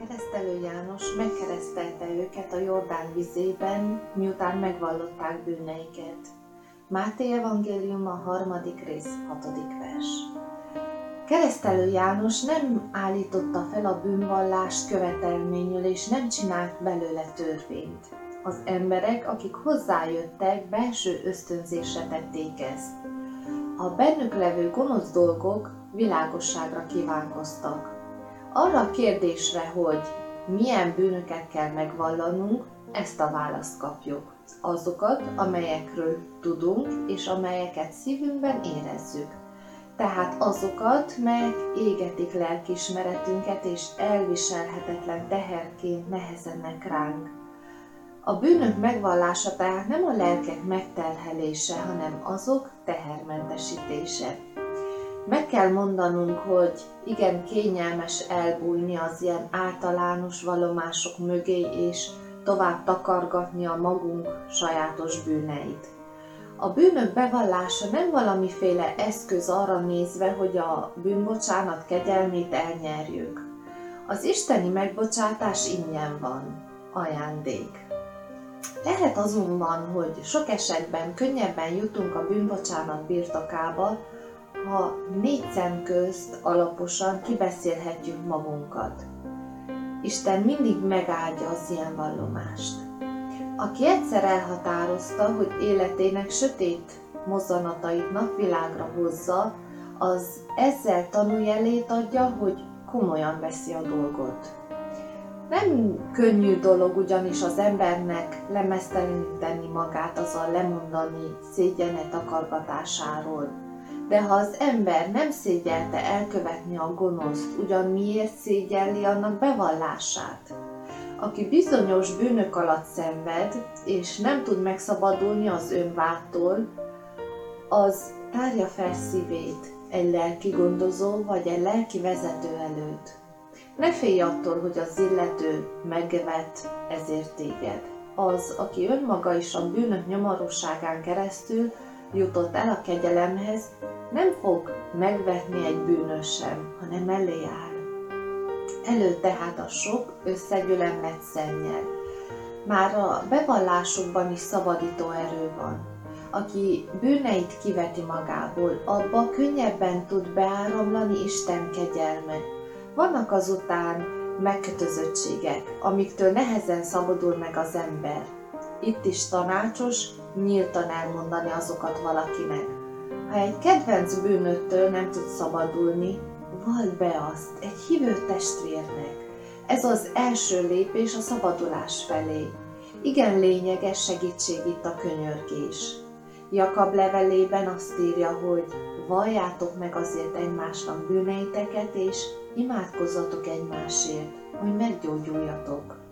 Keresztelő János megkeresztelte őket a Jordán vizében, miután megvallották bűneiket. Máté evangélium a 3. rész 6. vers. Keresztelő János nem állította fel a bűnvallást követelményül, és nem csinált belőle törvényt. Az emberek, akik hozzájöttek, belső ösztönzésre tették ezt. A bennük levő gonosz dolgok világosságra kívánkoztak. Arra a kérdésre, hogy milyen bűnöket kell megvallanunk, ezt a választ kapjuk. Azokat, amelyekről tudunk, és amelyeket szívünkben érezzük. Tehát azokat, melyek égetik lelkiismeretünket, és elviselhetetlen teherként nehezennek ránk. A bűnök megvallása tehát nem a lelkek megterhelése, hanem azok tehermentesítése. Meg kell mondanunk, hogy igen kényelmes elbújni az ilyen általános vallomások mögé, és tovább takargatni a magunk sajátos bűneit. A bűnök bevallása nem valamiféle eszköz arra nézve, hogy a bűnbocsánat kegyelmét elnyerjük. Az isteni megbocsátás ingyen van, ajándék. Lehet azonban, hogy sok esetben könnyebben jutunk a bűnbocsánat birtokába, ha 4 szem közt alaposan kibeszélhetjük magunkat. Isten mindig megáldja az ilyen vallomást. Aki egyszer elhatározta, hogy életének sötét mozzanatait napvilágra hozza, az ezzel tanújelét adja, hogy komolyan veszi a dolgot. Nem könnyű dolog ugyanis az embernek lemezteleníteni magát, azzal lemondani szégyene takargatásáról. De ha az ember nem szégyelte elkövetni a gonoszt, ugyan miért szégyelli annak bevallását? Aki bizonyos bűnök alatt szenved, és nem tud megszabadulni az önvádtól, az tárja fel szívét egy lelki gondozó vagy egy lelki vezető előtt. Ne félj attól, hogy az illető megvet ezért téged. Az, aki önmaga is a bűnök nyomorúságán keresztül jutott el a kegyelemhez, nem fog megvetni egy bűnös sem, hanem mellé áll. Elő tehát a sok összegyülemlett szennyel. Már a bevallásokban is szabadító erő van. Aki bűneit kiveti magából, abba könnyebben tud beáramlani Isten kegyelme. Vannak azután megkötözöttségek, amiktől nehezen szabadul meg az ember. Itt is tanácsos nyíltan elmondani azokat valakinek. Ha egy kedvenc bűnöttől nem tud szabadulni, valld be azt egy hívő testvérnek. Ez az első lépés a szabadulás felé. Igen lényeges segítség itt a könyörgés. Jakab levelében azt írja, hogy valljátok meg azért egymásnak bűneiteket, és imádkozzatok egymásért, hogy meggyógyuljatok.